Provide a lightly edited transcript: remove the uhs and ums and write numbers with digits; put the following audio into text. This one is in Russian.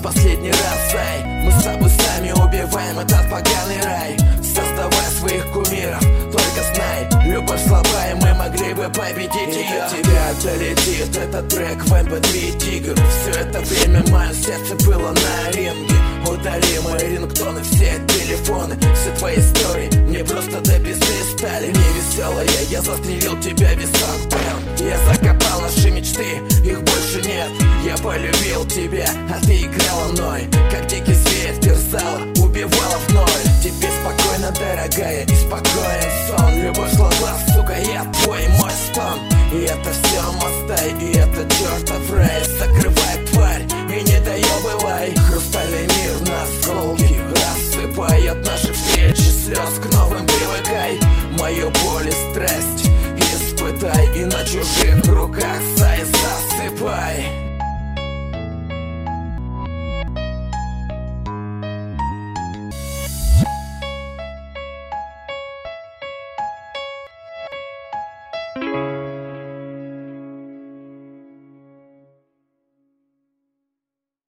последний раз, эй. Мы с тобой сами убиваем этот поганый рай, создавая своих кумиров. Только знай, любовь слабая, мы могли бы победить ее. До тебя долетит этот трек в MP3 тигр. Все это время мое сердце было на ринге. Удали мои рингтоны, все телефоны, все твои истории мне просто до пизды стали невеселые. Я застрелил тебя в висок, бэм. Я закопал наши мечты, их больше нет. Я полюбил тебя, а ты играла мной, как дикий зверь, терзала, убивала вновь. Тебе спокойно, дорогая, и спокоен сон. Любовь слова, сука, я твой мой стон. И это все мостай, и это чертов рай. Закрывай, тварь, и не доебывай. Хрустальный мир на осколки рассыпает наши встречи. Слез к новым привыкай. Мою боль и страсть испытай, и на чужих руках